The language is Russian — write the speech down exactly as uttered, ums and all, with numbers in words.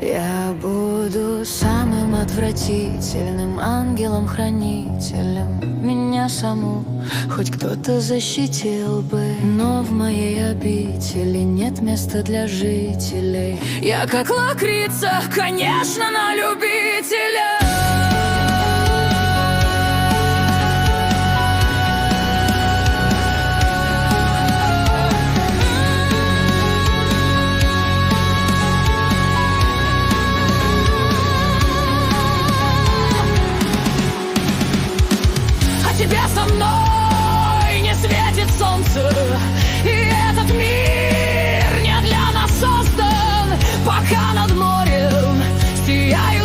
Я буду самым отвратительным ангелом-хранителем меня саму хоть кто-то защитил бы, но в моей обители нет места для жителей. Я как лакрица, конечно, на любителя. Тебе со мной не светит солнце, и этот мир не для нас создан. Пока над морем сияют